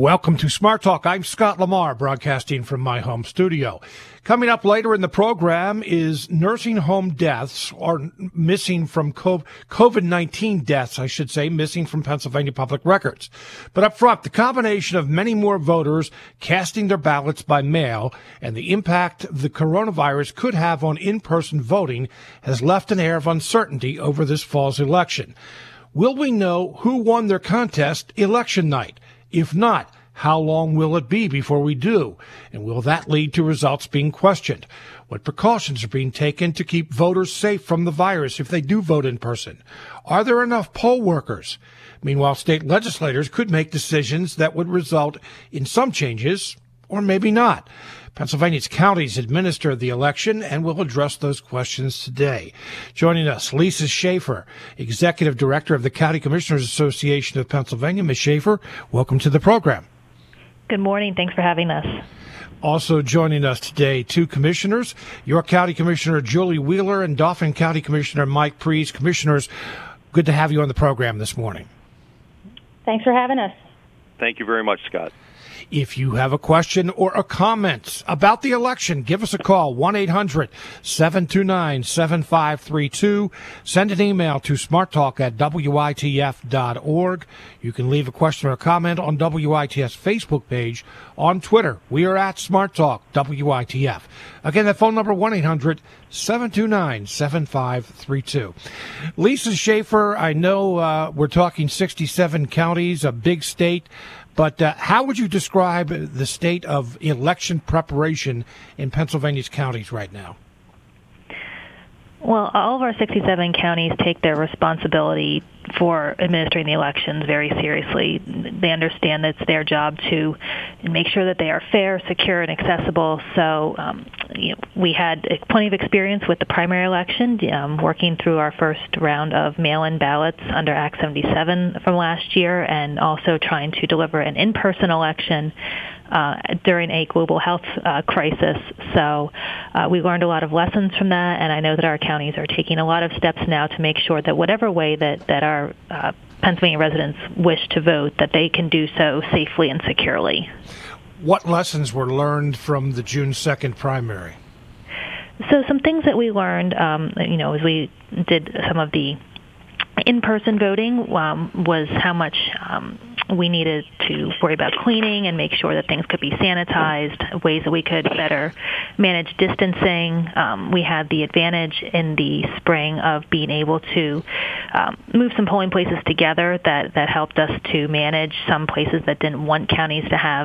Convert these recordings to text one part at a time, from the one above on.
Welcome to Smart Talk. I'm Scott Lamar, broadcasting from my home studio. Coming up later in the program is nursing home deaths, or missing from COVID-19 deaths, I should say, missing from Pennsylvania public records. But up front, the combination of many more voters casting their ballots by mail and the impact the coronavirus could have on in-person voting has left an air of uncertainty over this fall's election. Will we know who won their contest election night? If not, how long will it be before we do? And will that lead to results being questioned? What precautions are being taken to keep voters safe from the virus if they do vote in person? Are there enough poll workers? Meanwhile, state legislators could make decisions that would result in some changes, or maybe not. Pennsylvania's counties administer the election, and we'll address those questions today. Joining us, Lisa Schaefer, Executive Director of the County Commissioners Association of Pennsylvania. Ms. Schaefer, welcome to the program. Good morning. Thanks for having us. Also joining us today, two commissioners, York County Commissioner Julie Wheeler and Dauphin County Commissioner Mike Preece. Commissioners, good to have you on the program this morning. Thanks for having us. Thank you very much, Scott. If you have a question or a comment about the election, give us a call, 1-800-729-7532. Send an email to smarttalk@witf.org. You can leave a question or a comment on WITF's Facebook page. On Twitter, we are at Smart Talk WITF. Again, that phone number, 1-800-729-7532. Lisa Schaefer, I know we're talking 67 counties, a big state. But how would you describe the state of election preparation in Pennsylvania's counties right now? Well, all of our 67 counties take their responsibility for administering the elections very seriously. They understand that it's their job to make sure that they are fair, secure, and accessible. So we had plenty of experience with the primary election, working through our first round of mail-in ballots under Act 77 from last year, and also trying to deliver an in-person election during a global health crisis. So we learned a lot of lessons from that, and I know that our counties are taking a lot of steps now to make sure that whatever way that our Pennsylvania residents wish to vote, that they can do so safely and securely. What lessons were learned from the June 2nd primary? So some things that we learned, as we did some of the in-person voting, was how much we needed to worry about cleaning and make sure that things could be sanitized, ways that we could better manage distancing. We had the advantage in the spring of being able to move some polling places together that helped us to manage some places that didn't want counties to have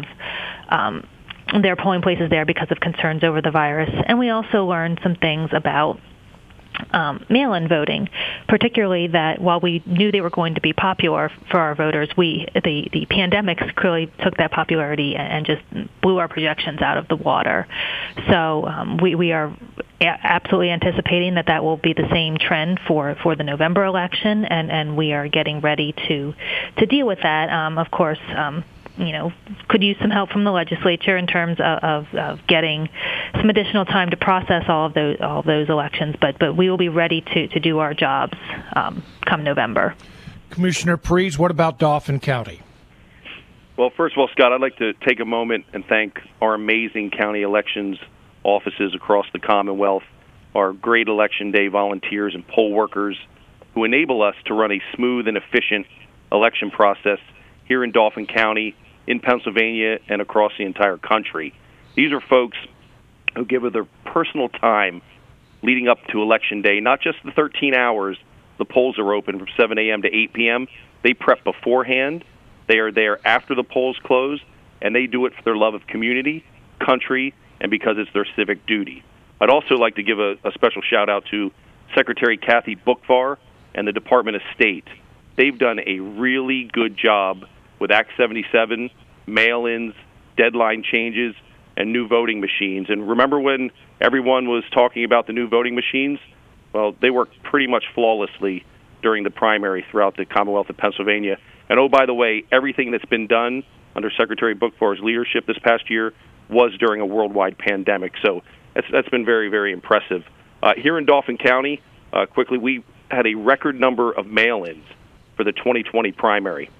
their polling places there because of concerns over the virus. And we also learned some things about mail-in voting, particularly that while we knew they were going to be popular for our voters, the pandemic clearly took that popularity and just blew our projections out of the water. So we are absolutely anticipating that will be the same trend for the November election, and we are getting ready to deal with that. Of course, could use some help from the legislature in terms of getting some additional time to process all of those elections. But we will be ready to do our jobs come November. Commissioner Preece, what about Dauphin County? Well, first of all, Scott, I'd like to take a moment and thank our amazing county elections offices across the Commonwealth, our great election day volunteers and poll workers who enable us to run a smooth and efficient election process here in Dauphin County, in Pennsylvania, and across the entire country. These are folks who give of their personal time leading up to Election Day, not just the 13 hours the polls are open from 7 a.m. to 8 p.m. They prep beforehand. They are there after the polls close, and they do it for their love of community, country, and because it's their civic duty. I'd also like to give a special shout-out to Secretary Kathy Boockvar and the Department of State. They've done a really good job with Act 77, mail-ins, deadline changes, and new voting machines. And remember when everyone was talking about the new voting machines? Well, they worked pretty much flawlessly during the primary throughout the Commonwealth of Pennsylvania. And oh, by the way, everything that's been done under Secretary Boockvar's leadership this past year was during a worldwide pandemic. So that's been very, very impressive. Here in Dauphin County, quickly, we had a record number of mail-ins for the 2020 primary.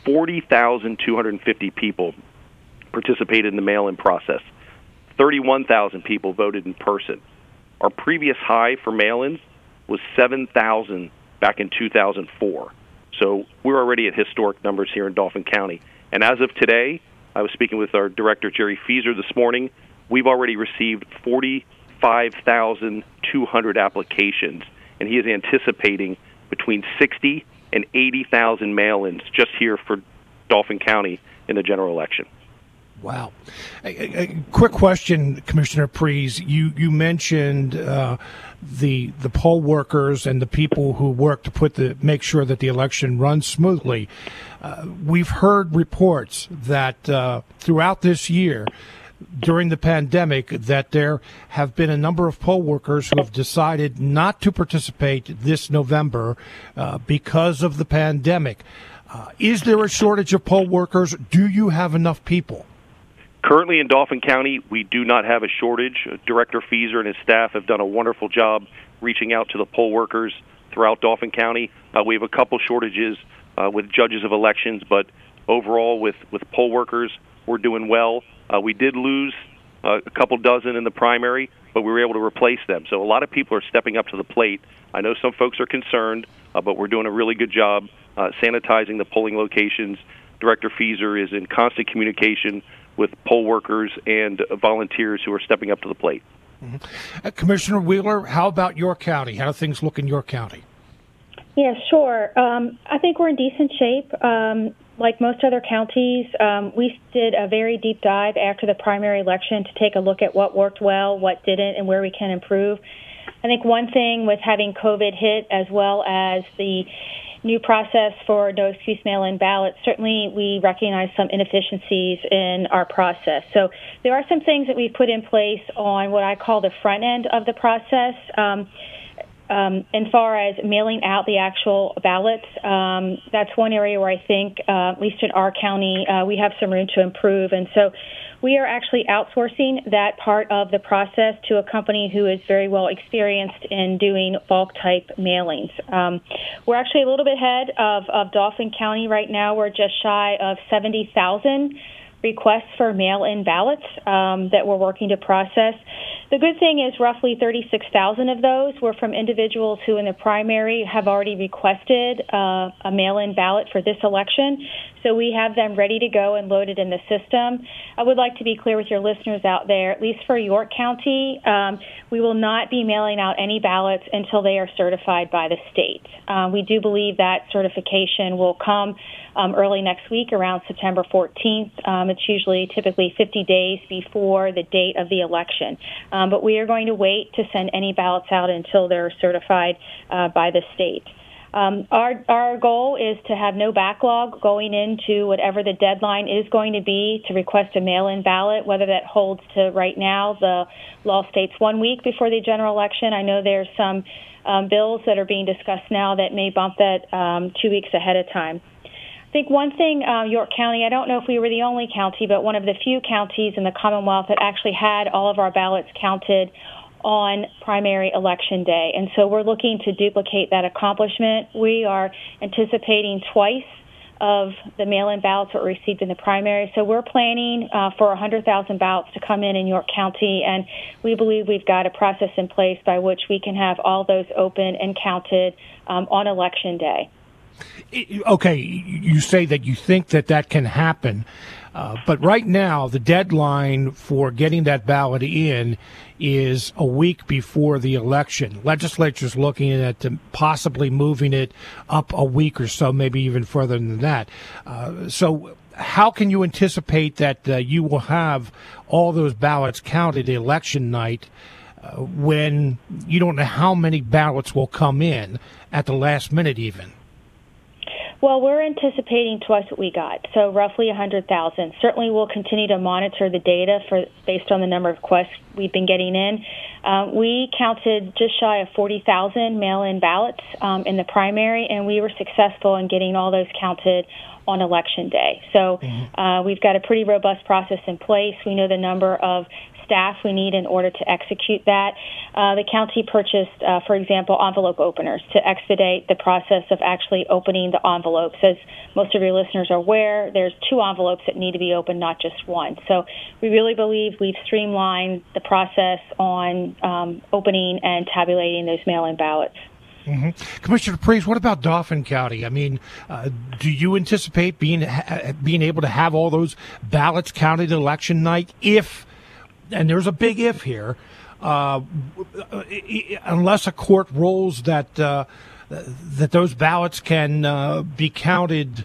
40,250 people participated in the mail-in process. 31,000 people voted in person. Our previous high for mail-ins was 7,000 back in 2004. So we're already at historic numbers here in Dauphin County. And as of today, I was speaking with our director, Jerry Fieser, this morning. We've already received 45,200 applications, and he is anticipating between 60 and 80,000 mail-ins just here for Dauphin County in the general election. Wow. A quick question, Commissioner Prees. You mentioned the poll workers and the people who work to make sure that the election runs smoothly. We've heard reports that throughout this year, during the pandemic, that there have been a number of poll workers who have decided not to participate this November because of the pandemic. Is there a shortage of poll workers? Do you have enough people? Currently in Dauphin County, we do not have a shortage. Director Fieser and his staff have done a wonderful job reaching out to the poll workers throughout Dauphin County. We have a couple shortages with judges of elections, but overall with poll workers, we're doing well. We did lose a couple dozen in the primary, but we were able to replace them. So a lot of people are stepping up to the plate. I know some folks are concerned, but we're doing a really good job sanitizing the polling locations. Director Fieser is in constant communication with poll workers and volunteers who are stepping up to the plate. Mm-hmm. Commissioner Wheeler, how about your county? How do things look in your county? Yeah, sure. I think we're in decent shape. Like most other counties, we did a very deep dive after the primary election to take a look at what worked well, what didn't, and where we can improve. I think one thing with having COVID hit, as well as the new process for no-excuse mail-in ballots, certainly we recognize some inefficiencies in our process. So there are some things that we put in place on what I call the front end of the process. As far as mailing out the actual ballots, that's one area where I think, at least in our county, we have some room to improve. And so we are actually outsourcing that part of the process to a company who is very well experienced in doing bulk-type mailings. We're actually a little bit ahead of Dauphin County right now. We're just shy of 70,000 requests for mail-in ballots that we're working to process. The good thing is roughly 36,000 of those were from individuals who in the primary have already requested a mail-in ballot for this election. So we have them ready to go and loaded in the system. I would like to be clear with your listeners out there, at least for York County, we will not be mailing out any ballots until they are certified by the state. We do believe that certification will come early next week, around September 14th. It's usually typically 50 days before the date of the election. But we are going to wait to send any ballots out until they're certified by the state. Our goal is to have no backlog going into whatever the deadline is going to be to request a mail-in ballot, whether that holds to right now. The law states 1 week before the general election. I know there's some bills that are being discussed now that may bump that 2 weeks ahead of time. I think one thing, York County, I don't know if we were the only county, but one of the few counties in the Commonwealth that actually had all of our ballots counted on primary election day. And so we're looking to duplicate that accomplishment. We are anticipating twice of the mail-in ballots that were received in the primary. So we're planning for 100,000 ballots to come in York County, and we believe we've got a process in place by which we can have all those open and counted on election day. Okay, you say that you think that can happen, but right now the deadline for getting that ballot in is a week before the election. Legislature's looking at possibly moving it up a week or so, maybe even further than that. So how can you anticipate that you will have all those ballots counted election night when you don't know how many ballots will come in at the last minute even? Well, we're anticipating twice what we got, so roughly 100,000. Certainly we'll continue to monitor the data based on the number of requests we've been getting in. We counted just shy of 40,000 mail-in ballots in the primary, and we were successful in getting all those counted on Election Day. So we've got a pretty robust process in place. We know the number of staff we need in order to execute that. The county purchased, for example, envelope openers to expedite the process of actually opening the envelopes. As most of your listeners are aware, there's 2 envelopes that need to be opened, not just one. So we really believe we've streamlined the process on opening and tabulating those mail-in ballots. Mm-hmm. Commissioner Priest, what about Dauphin County? I mean, do you anticipate being able to have all those ballots counted election night if, and there's a big if here, unless a court rules that those ballots can be counted,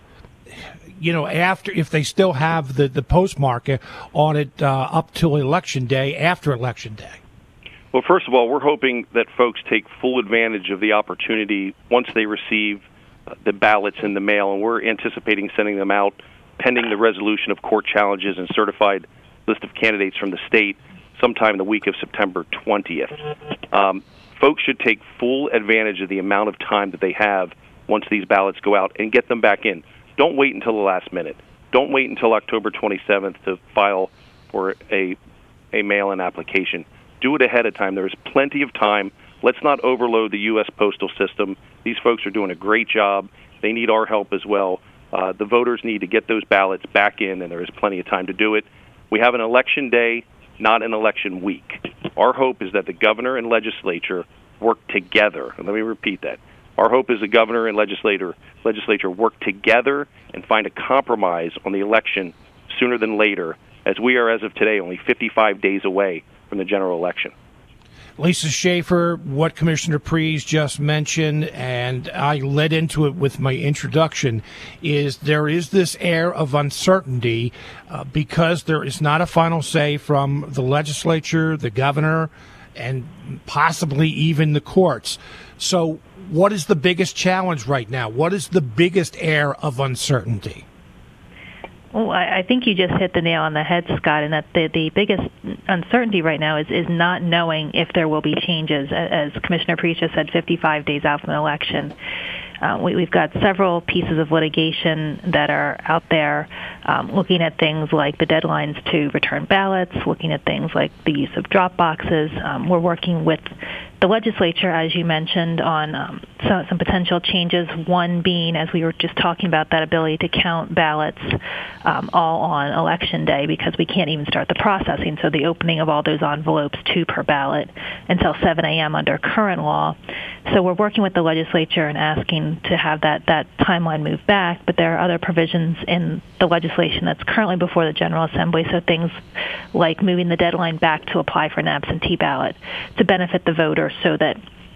after, if they still have the postmark on it up till Election Day, after Election Day? Well, first of all, we're hoping that folks take full advantage of the opportunity once they receive the ballots in the mail, and we're anticipating sending them out pending the resolution of court challenges and certified list of candidates from the state sometime the week of September 20th. Folks should take full advantage of the amount of time that they have once these ballots go out and get them back in. Don't wait until the last minute. Don't wait until October 27th to file for a mail-in application. Do it ahead of time. There is plenty of time. Let's not overload the U.S. postal system. These folks are doing a great job. They need our help as well. The voters need to get those ballots back in, and there is plenty of time to do it. We have an election day, not an election week. Our hope is that the governor and legislature work together. And let me repeat that. Our hope is the governor and legislature work together and find a compromise on the election sooner than later, as we are, as of today, only 55 days away from the general election. Lisa Schaefer, what Commissioner Priest just mentioned, and I led into it with my introduction, is there is this air of uncertainty because there is not a final say from the legislature, the governor, and possibly even the courts. So what is the biggest challenge right now? What is the biggest air of uncertainty? Well, I think you just hit the nail on the head, Scott, and that the biggest uncertainty right now is not knowing if there will be changes. As Commissioner Priest just said, 55 days out from an election. We've got several pieces of litigation that are out there looking at things like the deadlines to return ballots, looking at things like the use of drop boxes. We're working with the legislature, as you mentioned, on some potential changes, one being, as we were just talking about, that ability to count ballots all on Election Day, because we can't even start the processing. So the opening of all those envelopes, 2 per ballot, until 7 a.m. under current law. So we're working with the legislature and asking to have that timeline move back, but there are other provisions in the legislation that's currently before the General Assembly, so things like moving the deadline back to apply for an absentee ballot to benefit the voter, so that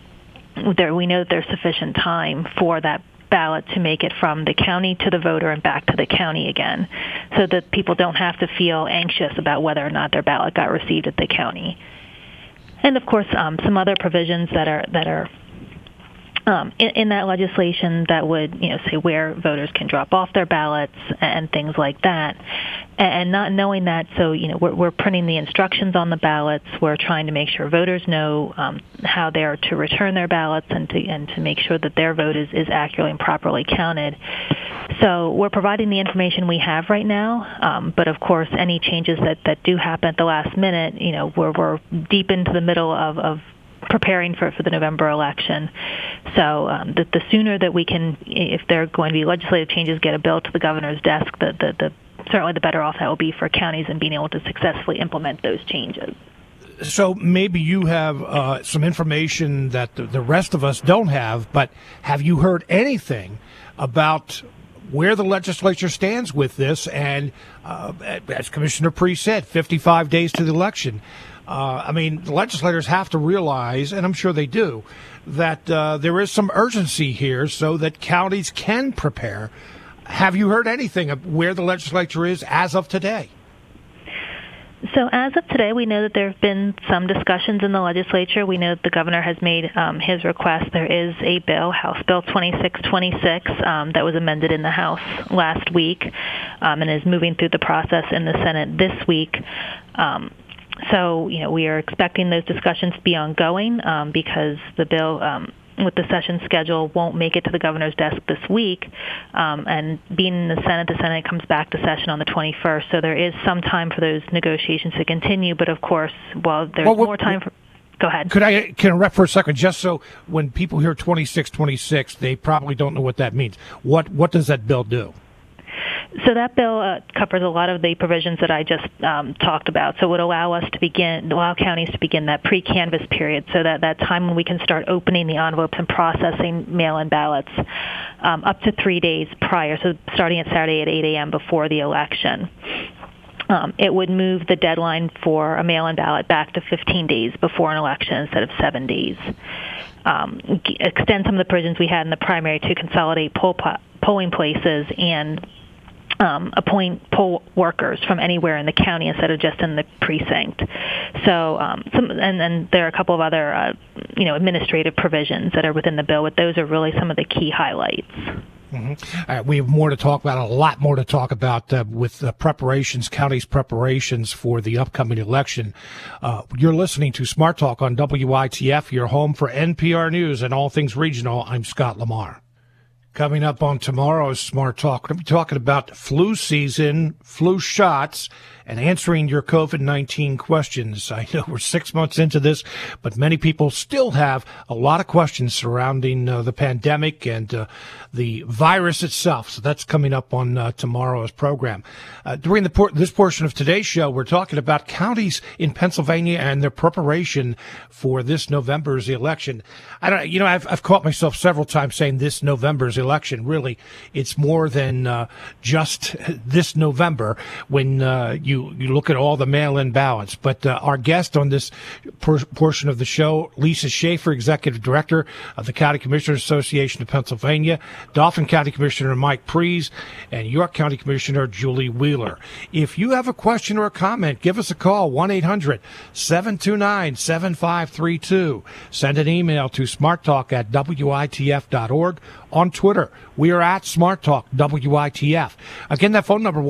we know that there's sufficient time for that ballot to make it from the county to the voter and back to the county again, so that people don't have to feel anxious about whether or not their ballot got received at the county. And of course, some other provisions that are in that legislation that would, say where voters can drop off their ballots and things like that. And not knowing that, so, we're printing the instructions on the ballots. We're trying to make sure voters know how they are to return their ballots and to make sure that their vote is accurately and properly counted. So we're providing the information we have right now, but of course, any changes that do happen at the last minute, we're deep into the middle of preparing for the November election. So the sooner that we can, if there are going to be legislative changes, get a bill to the governor's desk, certainly the better off that will be for counties in being able to successfully implement those changes. So maybe you have some information that the rest of us don't have, but have you heard anything about where the legislature stands with this? And as Commissioner Priest said, 55 days to the election. The legislators have to realize, and I'm sure they do, that there is some urgency here so that counties can prepare. Have you heard anything of where the legislature is as of today? So as of today, we know that there have been some discussions in the legislature. We know that the governor has made his request. There is a bill, House Bill 2626, that was amended in the House last week and is moving through the process in the Senate this week. So, we are expecting those discussions to be ongoing because the bill with the session schedule, won't make it to the governor's desk this week. And being in the Senate comes back to session on the 21st. So there is some time for those negotiations to continue. But, of course, while there's more time for... Go ahead. Can I rep for a second, just so when people hear 2626, they probably don't know what that means. What does that bill do? So that bill covers a lot of the provisions that I just talked about. So it would allow counties to begin that pre-canvass period, so that time when we can start opening the envelopes and processing mail-in ballots up to 3 days prior, so starting at Saturday at 8 a.m. before the election. It would move the deadline for a mail-in ballot back to 15 days before an election instead of 7 days. Extend some of the provisions we had in the primary to consolidate polling places and appoint poll workers from anywhere in the county instead of just in the precinct. So, and then there are a couple of other, administrative provisions that are within the bill, but those are really some of the key highlights. Mm-hmm. We have more to talk about, a lot more to talk about with county's preparations for the upcoming election. You're listening to Smart Talk on WITF, your home for NPR News and all things regional. I'm Scott Lamar. Coming up on tomorrow's Smart Talk, we're going to be talking about flu season, flu shots, and answering your COVID-19 questions. I know we're 6 months into this, but many people still have a lot of questions surrounding the pandemic and the virus itself. So that's coming up on tomorrow's program. During this portion of today's show, we're talking about counties in Pennsylvania and their preparation for this November's election. I've caught myself several times saying this November's election. Really, it's more than just this November when you look at all the mail-in ballots. But our guest on this portion of the show, Lisa Schaefer, Executive Director of the County Commissioners Association of Pennsylvania, Dauphin County Commissioner Mike Prees, and York County Commissioner Julie Wheeler. If you have a question or a comment, give us a call, 1-800-729-7532. Send an email to smarttalk@witf.org. On Twitter, we are at SmartTalk WITF. Again, that phone number,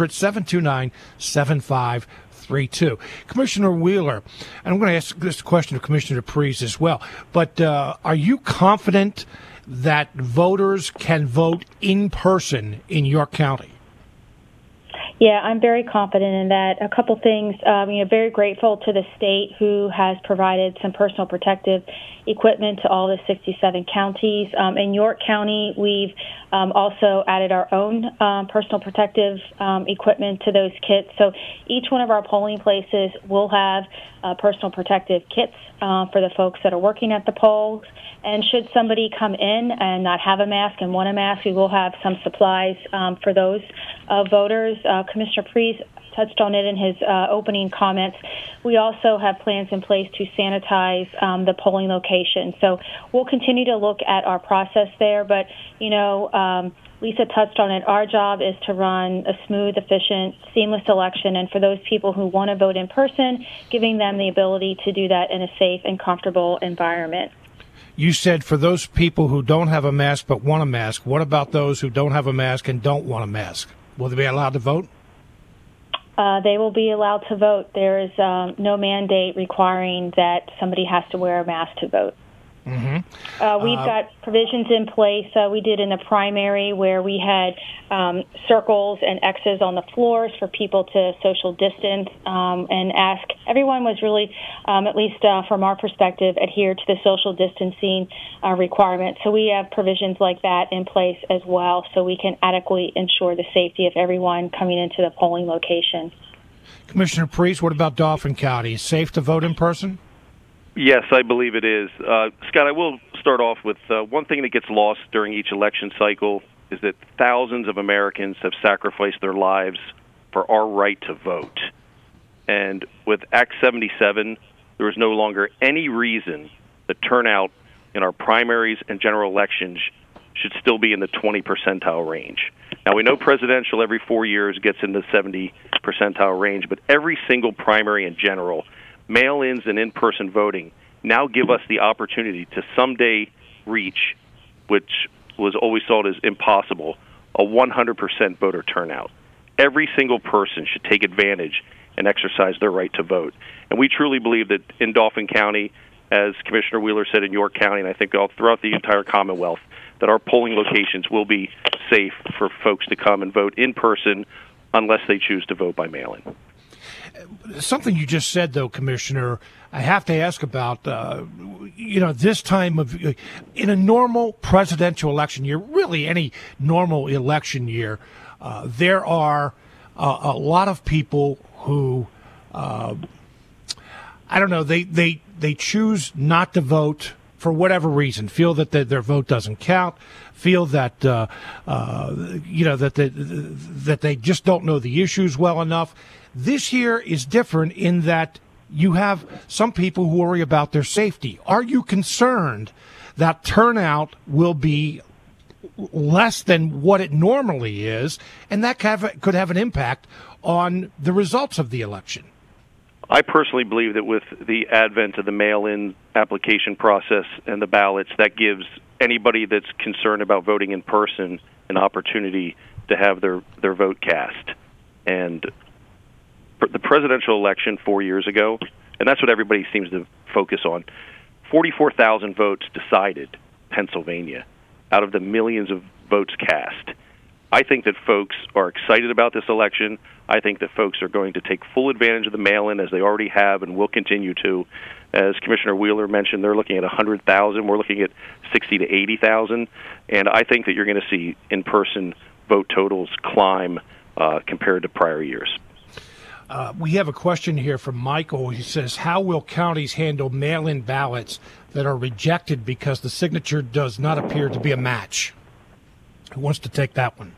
1-800-729-7532. Commissioner Wheeler, and I'm going to ask this question of Commissioner Prees as well, but are you confident that voters can vote in person in York County? Yeah, I'm very confident in that. A couple things. Very grateful to the state who has provided some personal protective equipment to all the 67 counties. In York County, we've also added our own personal protective equipment to those kits. So each one of our polling places will have personal protective kits for the folks that are working at the polls. And should somebody come in and not have a mask and want a mask, we will have some supplies for those voters. Commissioner Prees touched on it in his opening comments. We also have plans in place to sanitize the polling location. So we'll continue to look at our process there. But, Lisa touched on it. Our job is to run a smooth, efficient, seamless election. And for those people who want to vote in person, giving them the ability to do that in a safe and comfortable environment. You said for those people who don't have a mask but want a mask, what about those who don't have a mask and don't want a mask? Will they be allowed to vote? They will be allowed to vote. There is no mandate requiring that somebody has to wear a mask to vote. Mm-hmm. We've got provisions in place. We did in the primary where we had circles and X's on the floors for people to social distance and ask. Everyone was really, at least from our perspective, adhere to the social distancing requirements. So we have provisions like that in place as well so we can adequately ensure the safety of everyone coming into the polling location. Commissioner Prees, what about Dauphin County? Is it safe to vote in person? Yes, I believe it is. Scott, I will start off with one thing that gets lost during each election cycle is that thousands of Americans have sacrificed their lives for our right to vote. And with Act 77, there is no longer any reason the turnout in our primaries and general elections should still be in the 20 percentile range. Now, we know presidential every 4 years gets in the 70 percentile range, but every single primary and general, mail-ins and in-person voting now give us the opportunity to someday reach, which was always thought as impossible, a 100% voter turnout. Every single person should take advantage and exercise their right to vote. And we truly believe that in Dauphin County, as Commissioner Wheeler said, in York County, and I think all throughout the entire Commonwealth, that our polling locations will be safe for folks to come and vote in person unless they choose to vote by mail-in. Something you just said, though, Commissioner, I have to ask about, this time of, in a normal presidential election year, really any normal election year, there are a lot of people who, they choose not to vote for whatever reason, feel that their vote doesn't count, feel that that they just don't know the issues well enough. This year is different in that you have some people who worry about their safety. Are you concerned that turnout will be less than what it normally is, and that could have an impact on the results of the election? I personally believe that with the advent of the mail-in application process and the ballots, that gives anybody that's concerned about voting in person an opportunity to have their vote cast. And the presidential election 4 years ago, and that's what everybody seems to focus on, 44,000 votes decided Pennsylvania out of the millions of votes cast. I think that folks are excited about this election. I think that folks are going to take full advantage of the mail-in, as they already have and will continue to. As Commissioner Wheeler mentioned, they're looking at 100,000. We're looking at 60 to 80,000. And I think that you're going to see in-person vote totals climb compared to prior years. We have a question here from Michael. He says, how will counties handle mail-in ballots that are rejected because the signature does not appear to be a match? Who wants to take that one?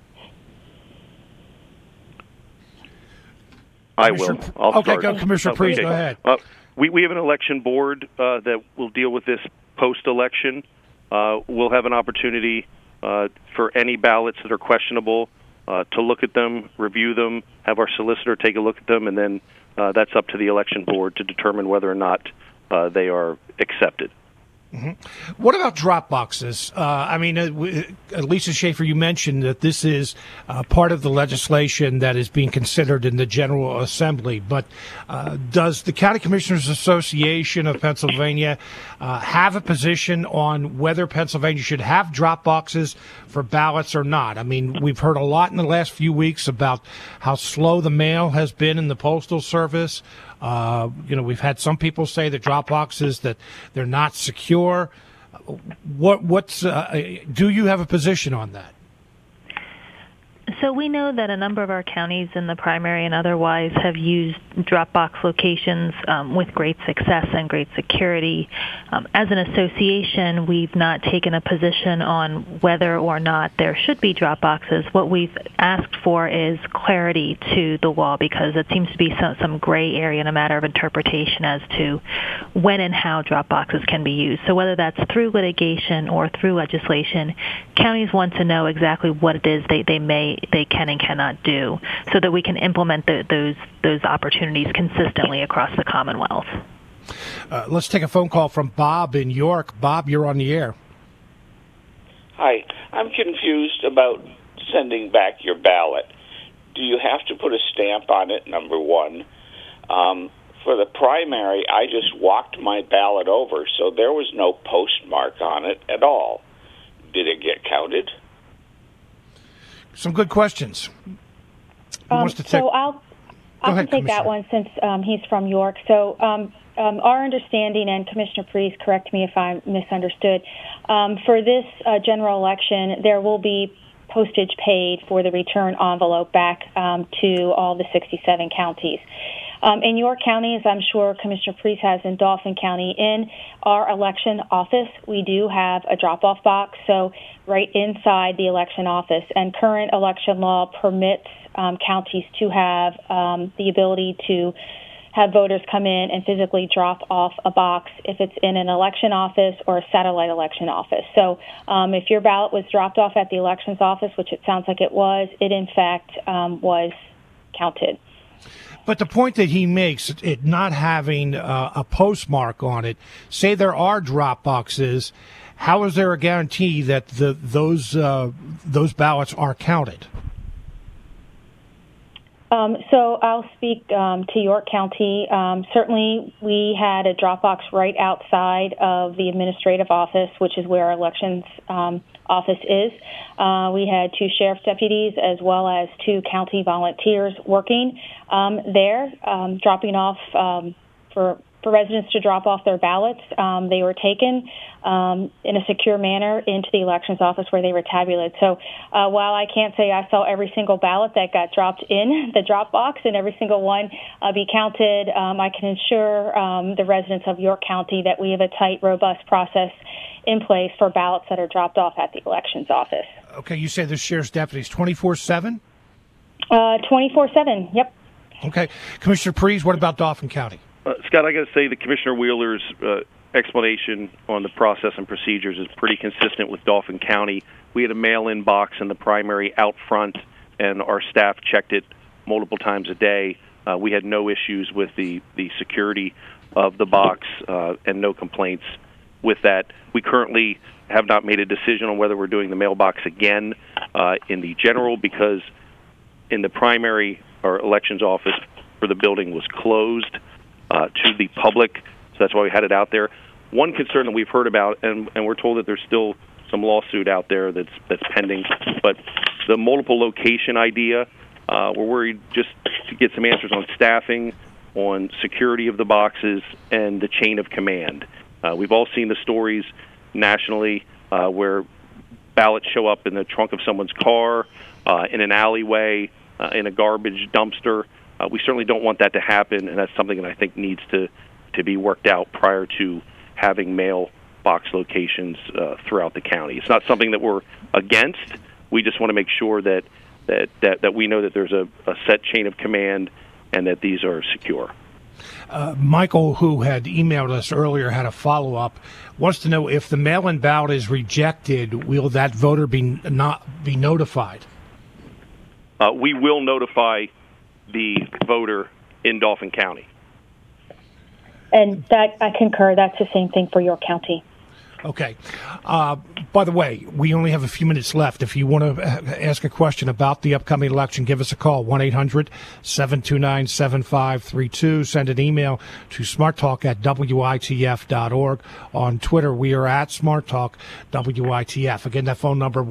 I will. I'll start. Go, Commissioner Priest, go ahead. We have an election board that will deal with this post-election. We'll have an opportunity for any ballots that are questionable to look at them, review them, have our solicitor take a look at them, and then that's up to the election board to determine whether or not they are accepted. Mm-hmm. What about drop boxes? Lisa Schaefer, you mentioned that this is part of the legislation that is being considered in the General Assembly, but does the County Commissioners Association of Pennsylvania have a position on whether Pennsylvania should have drop boxes for ballots or not? I mean, we've heard a lot in the last few weeks about how slow the mail has been in the Postal Service. We've had some people say the drop boxes that they're not secure. Do you have a position on that? So we know that a number of our counties in the primary and otherwise have used drop-box locations with great success and great security. As an association, we've not taken a position on whether or not there should be drop boxes. What we've asked for is clarity to the law, because it seems to be some gray area and a matter of interpretation as to when and how drop boxes can be used. So whether that's through litigation or through legislation, counties want to know exactly what it is they can and cannot do, so that we can implement those opportunities consistently across the Commonwealth. Let's take a phone call from Bob in York. Bob, you're on the air. Hi. I'm confused about sending back your ballot. Do you have to put a stamp on it, number one? For the primary, I just walked my ballot over, so there was no postmark on it at all. Did it get counted? Some good questions. So I'll take that one since he's from York. So our understanding, and Commissioner Priest, correct me if I misunderstood, for this general election, there will be postage paid for the return envelope back to all the 67 counties. In York County, as I'm sure Commissioner Priest has in Dauphin County, in our election office, we do have a drop-off box, so right inside the election office. And current election law permits counties to have the ability to have voters come in and physically drop off a box if it's in an election office or a satellite election office. So if your ballot was dropped off at the elections office, which it sounds like it was, it in fact was counted. But the point that he makes, it not having a postmark on it, say there are drop boxes, how is there a guarantee that those ballots are counted? So I'll speak to York County. Certainly, we had a drop box right outside of the administrative office, which is where our elections office is. We had 2 sheriff's deputies as well as 2 county volunteers working there, dropping off for residents to drop off their ballots. They were taken in a secure manner into the elections office where they were tabulated. So while I can't say I saw every single ballot that got dropped in the drop box and every single one be counted, I can assure the residents of York County that we have a tight, robust process in place for ballots that are dropped off at the elections office. Okay, you say the sheriff's deputies 24/7? 24/7, yep. Okay. Commissioner Prees, what about Dauphin County? Scott, I got to say that Commissioner Wheeler's explanation on the process and procedures is pretty consistent with Dauphin County. We had a mail-in box in the primary out front, and our staff checked it multiple times a day. We had no issues with the security of the box and no complaints with that. We currently have not made a decision on whether we're doing the mailbox again in the general, because in the primary, our elections office for the building was closed to the public, so that's why we had it out there. One concern that we've heard about, and we're told that there's still some lawsuit out there that's pending, but the multiple location idea, we're worried just to get some answers on staffing, on security of the boxes, and the chain of command. We've all seen the stories nationally where ballots show up in the trunk of someone's car, in an alleyway, in a garbage dumpster. We certainly don't want that to happen, and that's something that I think needs to be worked out prior to having mailbox locations throughout the county. It's not something that we're against. We just want to make sure that we know that there's a set chain of command and that these are secure. Michael, who had emailed us earlier, had a follow-up, wants to know if the mail-in ballot is rejected, will that voter not be notified? We will notify the voter in Dauphin County. And that I concur. That's the same thing for York County. Okay. By the way, we only have a few minutes left. If you want to ask a question about the upcoming election, give us a call, 1-800-729-7532. Send an email to smarttalk@witf.org. On Twitter, we are at smarttalkwitf. Again, that phone number,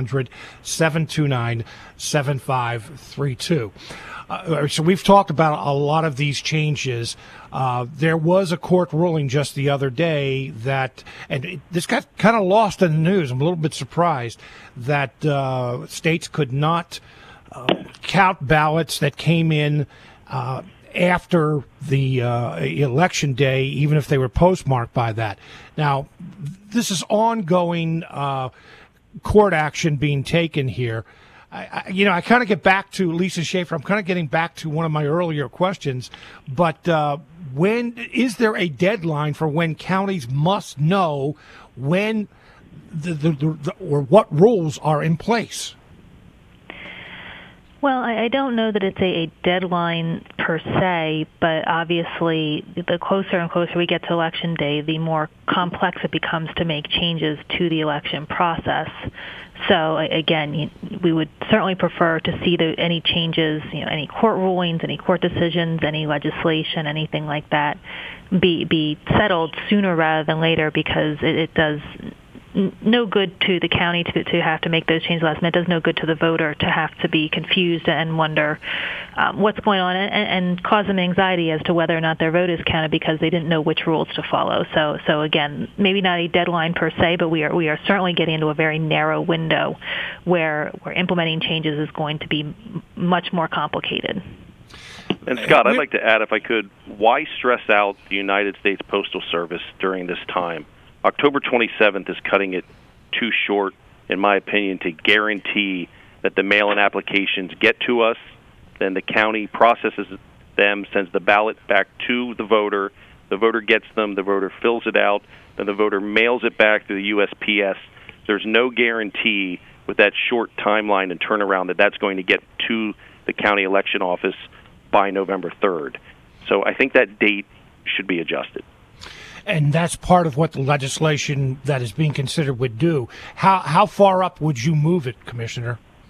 1-800-729-7532. So we've talked about a lot of these changes. There was a court ruling just the other day that, and this got kind of lost in the news. I'm a little bit surprised that states could not count ballots that came in after the election day, even if they were postmarked by that. Now, this is ongoing court action being taken here. I kind of get back to Lisa Schaefer. I'm kind of getting back to one of my earlier questions, but when is there a deadline for when counties must know when or what rules are in place? Well, I don't know that it's a deadline per se, but obviously the closer and closer we get to Election Day, the more complex it becomes to make changes to the election process. So again, we would certainly prefer to see any changes, any court rulings, any court decisions, any legislation, anything like that, be settled sooner rather than later, because it does no good to the county to have to make those changes last minute. It does no good to the voter to have to be confused and wonder what's going on and cause them anxiety as to whether or not their vote is counted because they didn't know which rules to follow. So again, maybe not a deadline per se, but we are certainly getting into a very narrow window where implementing changes is going to be much more complicated. And Scott, I'd like to add, if I could, why stress out the United States Postal Service during this time? October 27th is cutting it too short, in my opinion, to guarantee that the mail-in applications get to us, then the county processes them, sends the ballot back to the voter gets them, the voter fills it out, then the voter mails it back to the USPS. There's no guarantee with that short timeline and turnaround that that's going to get to the county election office by November 3rd. So I think that date should be adjusted. And that's part of what the legislation that is being considered would do. How far up would you move it, Commissioner?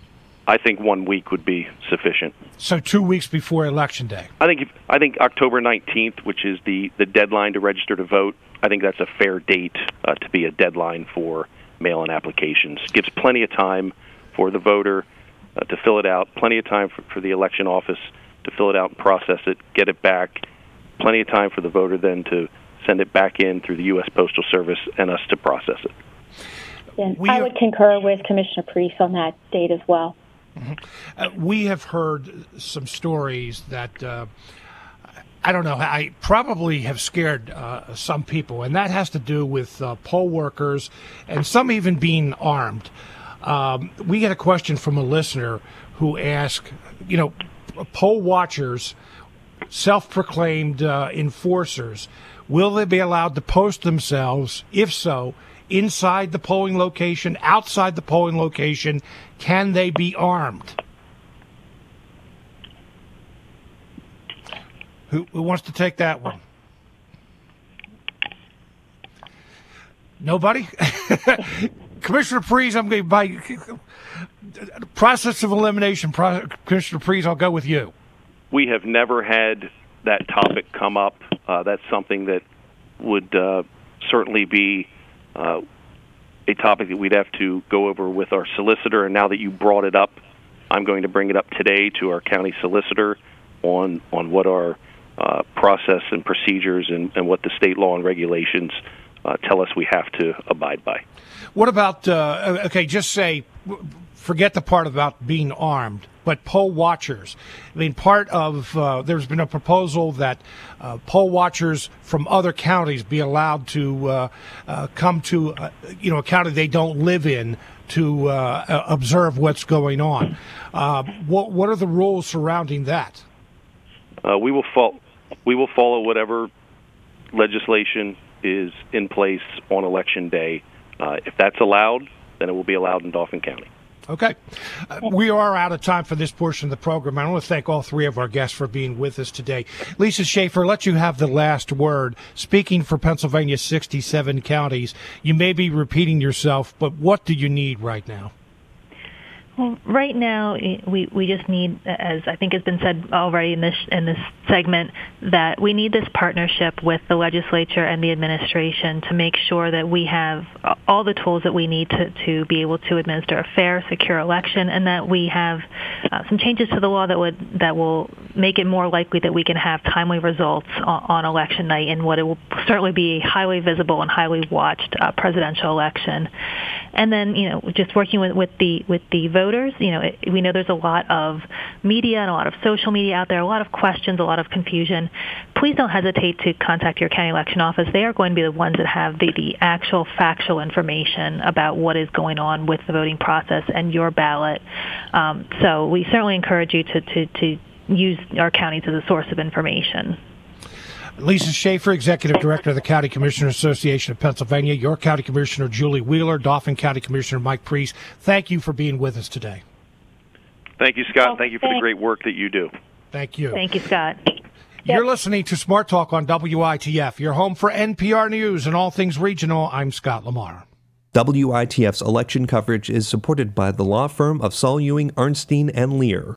I think 1 week would be sufficient. So 2 weeks before Election Day. I think October 19th, which is the deadline to register to vote, I think that's a fair date to be a deadline for mail-in applications. It gives plenty of time for the voter to fill it out, plenty of time for the election office to fill it out and process it, get it back, plenty of time for the voter then to send it back in through the U.S. Postal Service and us to process it. Yeah, I would concur with Commissioner Priest on that date as well. Mm-hmm. We have heard some stories that, I don't know, I probably have scared some people, and that has to do with poll workers and some even being armed. We get a question from a listener who asked, poll watchers, self-proclaimed enforcers, will they be allowed to post themselves? If so, inside the polling location, outside the polling location, can they be armed? Who wants to take that one? Nobody? Commissioner Priest, I'm going by process of elimination. Commissioner Priest, I'll go with you. We have never had that topic come up. That's something that would certainly be a topic that we'd have to go over with our solicitor. And now that you brought it up, I'm going to bring it up today to our county solicitor on what our process and procedures and what the state law and regulations tell us we have to abide by. What about, just say, forget the part about being armed, but poll watchers. I mean, part of, there's been a proposal that poll watchers from other counties be allowed to come to, a county they don't live in to observe what's going on. What are the rules surrounding that? We will follow whatever legislation is in place on Election Day. If that's allowed, then it will be allowed in Dauphin County. Okay. We are out of time for this portion of the program. I want to thank all three of our guests for being with us today. Lisa Schaefer, let you have the last word. Speaking for Pennsylvania's 67 counties, you may be repeating yourself, but what do you need right now? Well, right now, we just need, as I think has been said already in this segment, that we need this partnership with the legislature and the administration to make sure that we have all the tools that we need to be able to administer a fair, secure election, and that we have some changes to the law that will make it more likely that we can have timely results on election night in what it will certainly be a highly visible and highly watched presidential election. And then, just working with the voters, we know there's a lot of media and a lot of social media out there, a lot of questions, a lot of confusion. Please don't hesitate to contact your county election office. They are going to be the ones that have the actual factual information about what is going on with the voting process and your ballot. So we certainly encourage you to use our counties as a source of information. Lisa Schaefer, Executive Director of the County Commissioner Association of Pennsylvania, your County Commissioner Julie Wheeler, Dauphin County Commissioner Mike Priest, thank you for being with us today. Thank you, Scott. Thank you for the great work that you do. Thank you. Thank you, Scott. You're listening to Smart Talk on WITF, your home for NPR News and all things regional. I'm Scott Lamar. WITF's election coverage is supported by the law firm of Saul Ewing, Arnstein, and Lear.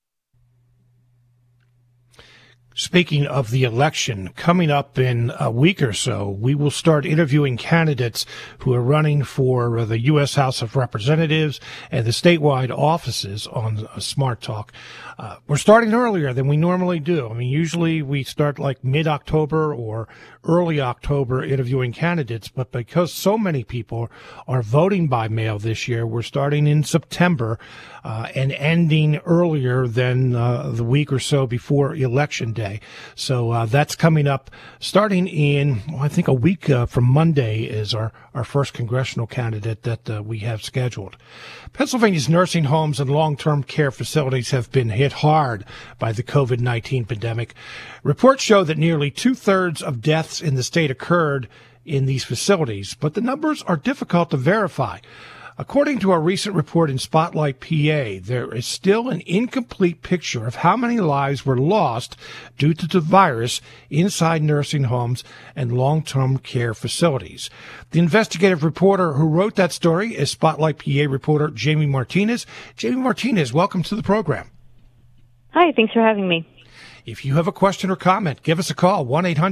Speaking of the election, coming up in a week or so, we will start interviewing candidates who are running for the U.S. House of Representatives and the statewide offices on Smart Talk. We're starting earlier than we normally do. I mean, usually we start like mid-October or early October interviewing candidates, but because so many people are voting by mail this year, we're starting in September and ending earlier than the week or so before Election Day. So that's coming up starting in, I think, a week from Monday is our first congressional candidate that we have scheduled. Pennsylvania's nursing homes and long-term care facilities have been hit hard by the COVID-19 pandemic. Reports show that nearly 2/3 of deaths in the state occurred in these facilities, but the numbers are difficult to verify. According to a recent report in Spotlight PA, there is still an incomplete picture of how many lives were lost due to the virus inside nursing homes and long-term care facilities. The investigative reporter who wrote that story is Spotlight PA reporter Jamie Martinez. Jamie Martinez, welcome to the program. Hi, thanks for having me. If you have a question or comment, give us a call,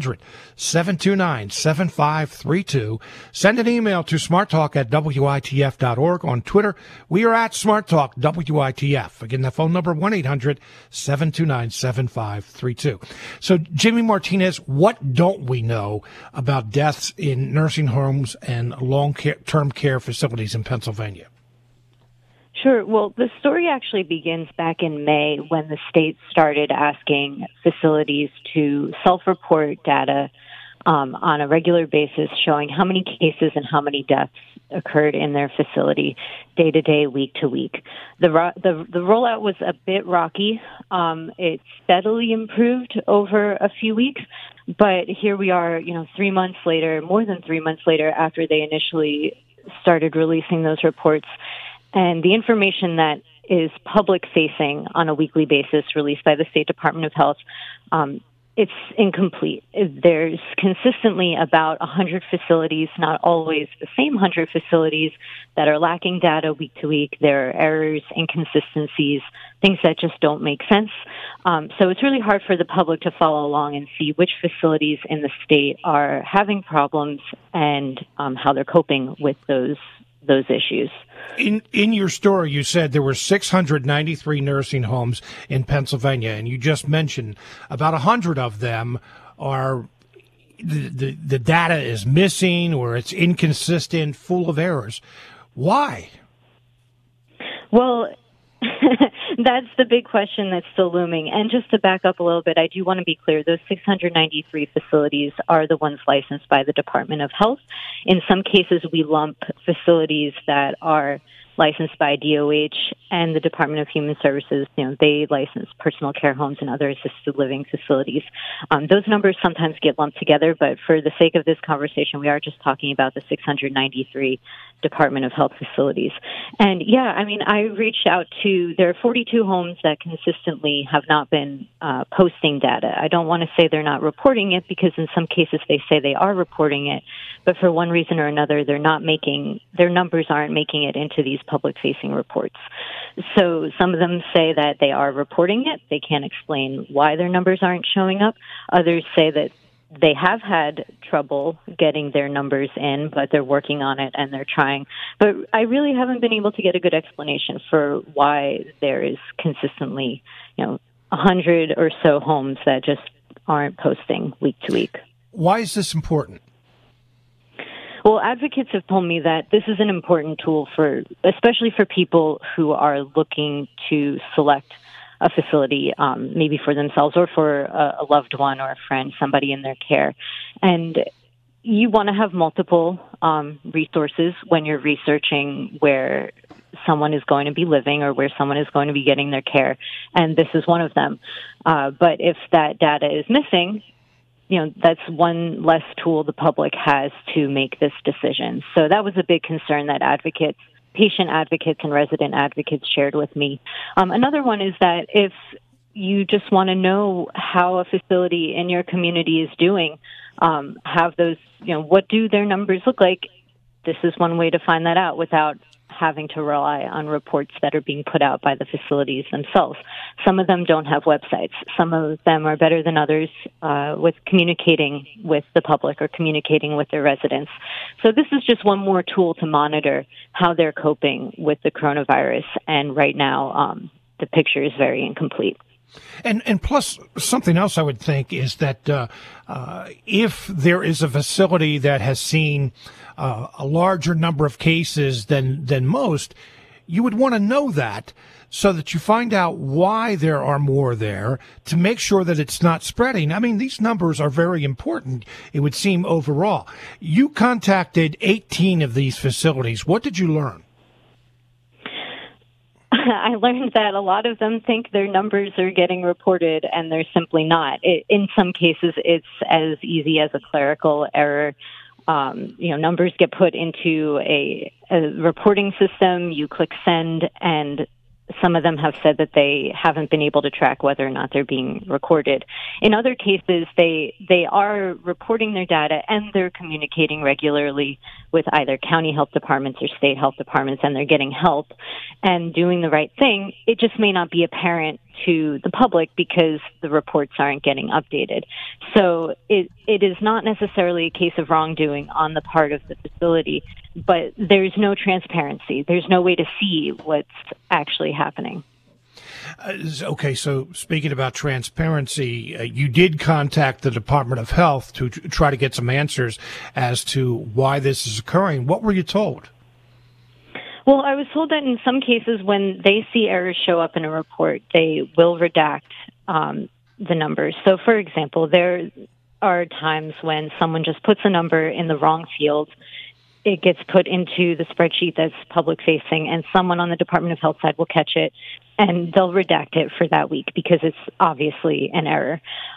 1-800-729-7532. Send an email to smarttalk@witf.org. On Twitter, we are at smarttalkwitf. Again, that phone number, 1-800-729-7532. So, Jimmy Martinez, what don't we know about deaths in nursing homes and long-term care facilities in Pennsylvania? Sure. Well, the story actually begins back in May when the state started asking facilities to self-report data on a regular basis showing how many cases and how many deaths occurred in their facility day to day, week to week. The rollout was a bit rocky. It steadily improved over a few weeks, but here we are, 3 months later, more than 3 months later after they initially started releasing those reports. And the information that is public-facing on a weekly basis released by the State Department of Health, it's incomplete. There's consistently about 100 facilities, not always the same 100 facilities, that are lacking data week to week. There are errors, inconsistencies, things that just don't make sense. So it's really hard for the public to follow along and see which facilities in the state are having problems and how they're coping with those issues. In your story, you said there were 693 nursing homes in Pennsylvania, and you just mentioned about 100 of them are the data is missing or it's inconsistent, full of errors. Why? Well, that's the big question that's still looming. And just to back up a little bit, I do want to be clear. Those 693 facilities are the ones licensed by the Department of Health. In some cases, we lump facilities that are licensed by DOH and the Department of Human Services. They license personal care homes and other assisted living facilities. Those numbers sometimes get lumped together, but for the sake of this conversation, we are just talking about the 693 Department of Health facilities. And I reached out to, there are 42 homes that consistently have not been posting data. I don't want to say they're not reporting it because in some cases they say they are reporting it, but for one reason or another, their numbers aren't making it into these public-facing reports. So some of them say that they are reporting it. They can't explain why their numbers aren't showing up. Others say that they have had trouble getting their numbers in, but they're working on it and they're trying. But I really haven't been able to get a good explanation for why there is consistently, 100 or so homes that just aren't posting week to week. Why is this important? Well, advocates have told me that this is an important tool especially for people who are looking to select a facility, maybe for themselves or for a loved one or a friend, somebody in their care. And you want to have multiple resources when you're researching where someone is going to be living or where someone is going to be getting their care. And this is one of them. But if that data is missing, that's one less tool the public has to make this decision. So that was a big concern that patient advocates and resident advocates shared with me. Another one is that if you just want to know how a facility in your community is doing, have those, what do their numbers look like? This is one way to find that out without having to rely on reports that are being put out by the facilities themselves. Some of them don't have websites. Some of them are better than others with communicating with the public or communicating with their residents. So this is just one more tool to monitor how they're coping with the coronavirus. And right now, the picture is very incomplete. And plus, something else I would think is that if there is a facility that has seen a larger number of cases than most, you would want to know that so that you find out why there are more there to make sure that it's not spreading. I mean, these numbers are very important, it would seem, overall. You contacted 18 of these facilities. What did you learn? I learned that a lot of them think their numbers are getting reported, and they're simply not. In some cases, it's as easy as a clerical error Numbers get put into a reporting system. You click send, and some of them have said that they haven't been able to track whether or not they're being recorded. In other cases, they are reporting their data and they're communicating regularly with either county health departments or state health departments, and they're getting help and doing the right thing. It just may not be apparent to the public because the reports aren't getting updated. So it is not necessarily a case of wrongdoing on the part of the facility, but there's no transparency. There's no way to see what's actually happening. Okay, so speaking about transparency, you did contact the Department of Health to try to get some answers as to why this is occurring. What were you told? Well, I was told that in some cases when they see errors show up in a report, they will redact the numbers. So, for example, there are times when someone just puts a number in the wrong field. It gets put into the spreadsheet that's public-facing, and someone on the Department of Health side will catch it, and they'll redact it for that week because it's obviously an error.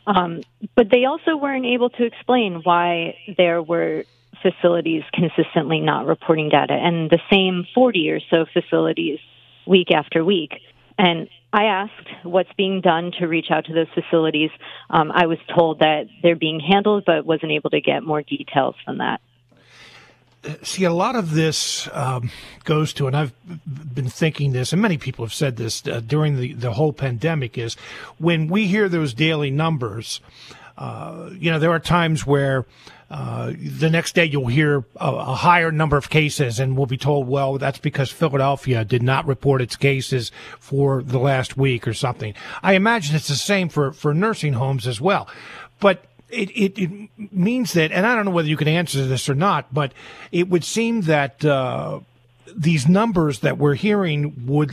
But they also weren't able to explain why there were facilities consistently not reporting data, and the same 40 or so facilities week after week. And I asked what's being done to reach out to those facilities. I was told that they're being handled, but wasn't able to get more details than that. See, a lot of this goes to, and I've been thinking this, and many people have said this during the whole pandemic, is when we hear those daily numbers, there are times where the next day you'll hear a higher number of cases, and we'll be told, well, that's because Philadelphia did not report its cases for the last week or something. I imagine it's the same for nursing homes as well. But it means that, and I don't know whether you can answer this or not, but it would seem that these numbers that we're hearing would,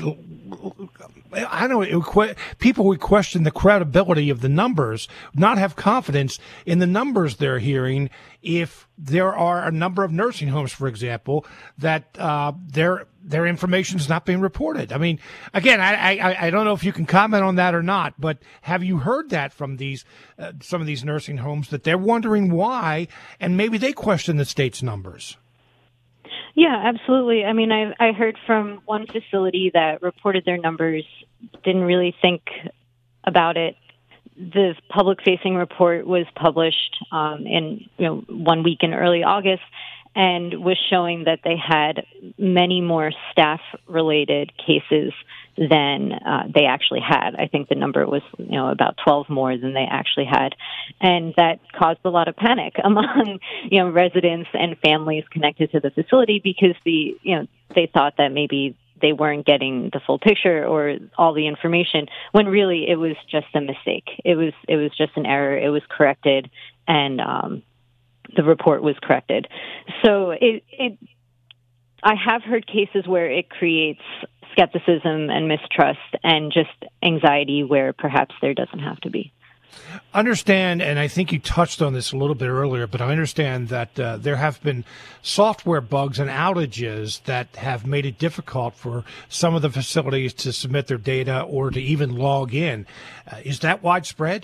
I don't know, people would question the credibility of the numbers, not have confidence in the numbers they're hearing if there are a number of nursing homes, for example, that their information is not being reported. I mean, again, I don't know if you can comment on that or not, but have you heard that from these some of these nursing homes that they're wondering why, and maybe they question the state's numbers? Yeah, absolutely. I mean, I heard from one facility that reported their numbers, didn't really think about it. The public-facing report was published in 1 week in early August, and was showing that they had many more staff-related cases than they actually had. I think the number was, about 12 more than they actually had. And that caused a lot of panic among, residents and families connected to the facility because they thought that maybe they weren't getting the full picture or all the information, when really it was just a mistake. It was just an error. It was corrected, and the report was corrected. So I have heard cases where it creates skepticism and mistrust and just anxiety where perhaps there doesn't have to be. Understand, and I think you touched on this a little bit earlier, but I understand that there have been software bugs and outages that have made it difficult for some of the facilities to submit their data or to even log in. Is that widespread?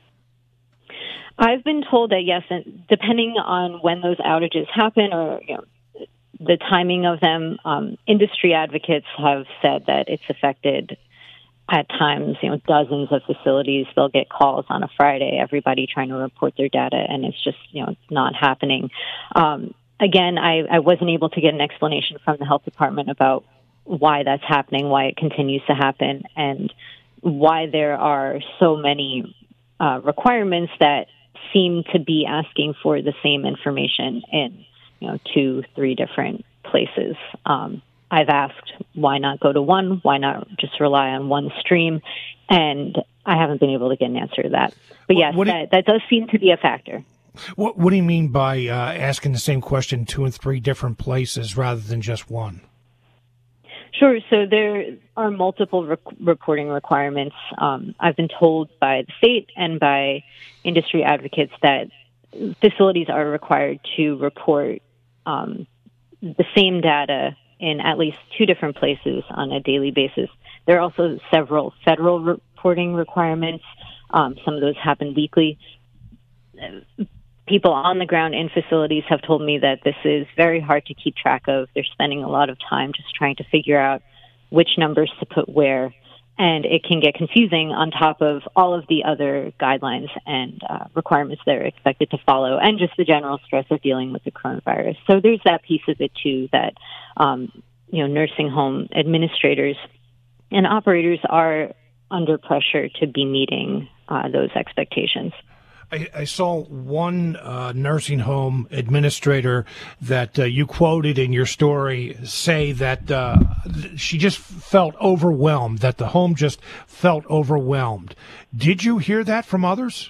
I've been told that, yes, and depending on when those outages happen or the timing of them, industry advocates have said that it's affected at times, dozens of facilities. They'll get calls on a Friday, everybody trying to report their data, and it's just, not happening. Again, I wasn't able to get an explanation from the health department about why that's happening, why it continues to happen, and why there are so many requirements that seem to be asking for the same information in 2-3 different places. I've asked, why not go to one? Why not just rely on one stream? And I haven't been able to get an answer to that. But yes, that does seem to be a factor. What do you mean by asking the same question 2 and 3 different places rather than just one? Sure. So there are multiple reporting requirements. I've been told by the state and by industry advocates that facilities are required to report the same data in at least 2 different places on a daily basis. There are also several federal reporting requirements. Some of those happen weekly. people on the ground in facilities have told me that this is very hard to keep track of. They're spending a lot of time just trying to figure out which numbers to put where, and it can get confusing on top of all of the other guidelines and requirements they're expected to follow, and just the general stress of dealing with the coronavirus. So there's that piece of it too, that nursing home administrators and operators are under pressure to be meeting those expectations. I saw one nursing home administrator that you quoted in your story say that she just felt overwhelmed, that the home just felt overwhelmed. Did you hear that from others?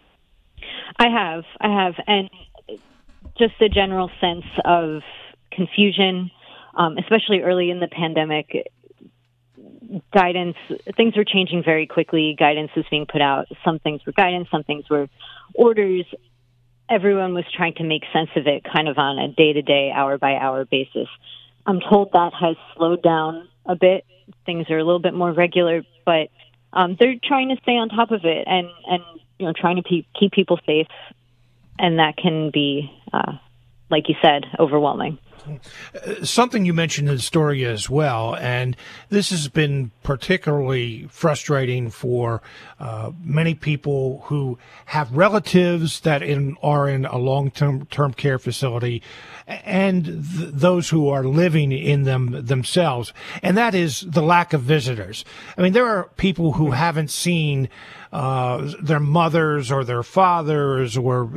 I have. And just the general sense of confusion, especially early in the pandemic. Guidance, things were changing very quickly. Guidance was being put out. Some things were guidance, some things were orders. Everyone was trying to make sense of it kind of on a day-to-day, hour-by-hour basis. I'm told that has slowed down a bit. Things are a little bit more regular, but they're trying to stay on top of it and trying to keep people safe. And that can be, like you said, overwhelming. Something you mentioned in the story as well, and this has been particularly frustrating for many people who have relatives that are in a long-term care facility, and those who are living in them themselves, and that is the lack of visitors. I mean, there are people who haven't seen their mothers or their fathers or,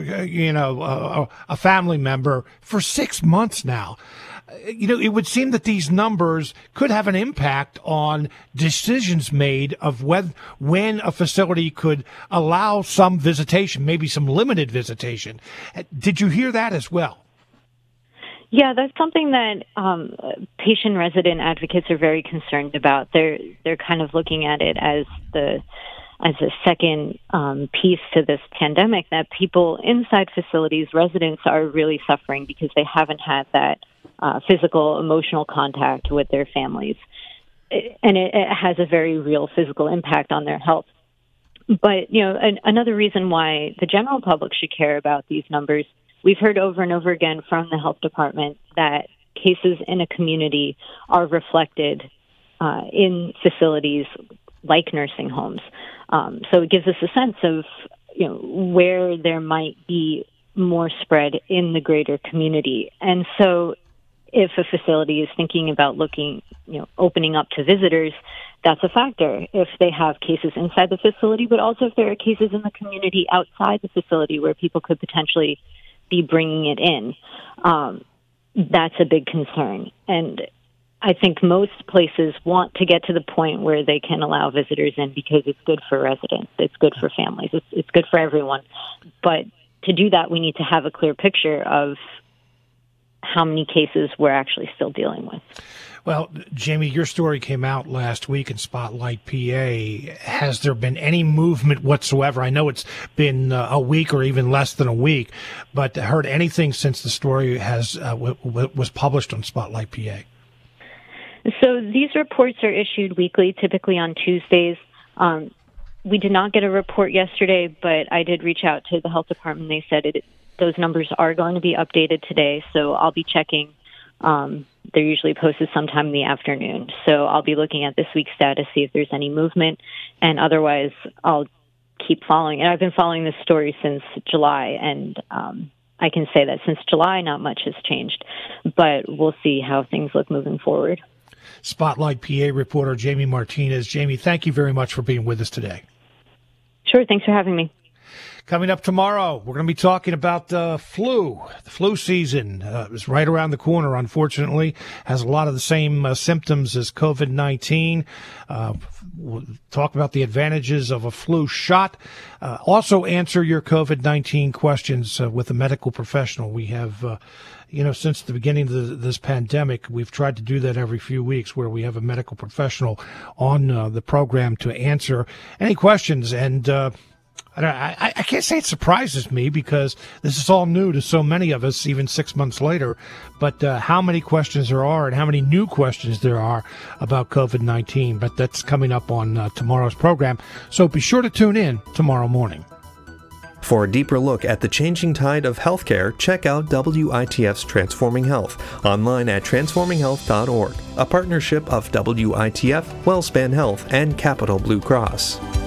a family member for 6 months now. It would seem that these numbers could have an impact on decisions made of when a facility could allow some visitation, maybe some limited visitation. Did you hear that as well? Yeah, that's something that patient resident advocates are very concerned about. They're kind of looking at it as a second piece to this pandemic, that people inside facilities, residents, are really suffering because they haven't had that physical, emotional contact with their families. And it has a very real physical impact on their health. But, another reason why the general public should care about these numbers, we've heard over and over again from the health department that cases in a community are reflected in facilities like nursing homes. So it gives us a sense of, where there might be more spread in the greater community. And so if a facility is thinking about opening up to visitors, that's a factor. If they have cases inside the facility, but also if there are cases in the community outside the facility where people could potentially be bringing it in, that's a big concern. And I think most places want to get to the point where they can allow visitors in because it's good for residents, it's good for families, it's good for everyone. But to do that, we need to have a clear picture of how many cases we're actually still dealing with. Well, Jamie, your story came out last week in Spotlight, PA. Has there been any movement whatsoever? I know it's been a week or even less than a week, but heard anything since the story was published on Spotlight, PA? So these reports are issued weekly, typically on Tuesdays. We did not get a report yesterday, but I did reach out to the health department. They said those numbers are going to be updated today, so I'll be checking. They're usually posted sometime in the afternoon. So I'll be looking at this week's status, see if there's any movement, and otherwise I'll keep following. And I've been following this story since July, and I can say that since July, not much has changed. But we'll see how things look moving forward. Spotlight PA reporter Jamie Martinez. Jamie, thank you very much for being with us today. Sure, thanks for having me. Coming up tomorrow, we're going to be talking about the flu. The flu season is right around the corner, unfortunately. Has a lot of the same symptoms as COVID-19. We'll talk about the advantages of a flu shot. Also answer your COVID-19 questions with a medical professional. We have, since the beginning of this pandemic, we've tried to do that every few weeks where we have a medical professional on the program to answer any questions. And I can't say it surprises me because this is all new to so many of us, even 6 months later. But how many questions there are and how many new questions there are about COVID-19. But that's coming up on tomorrow's program. So be sure to tune in tomorrow morning. For a deeper look at the changing tide of healthcare, check out WITF's Transforming Health, online at transforminghealth.org, a partnership of WITF, WellSpan Health, and Capital Blue Cross.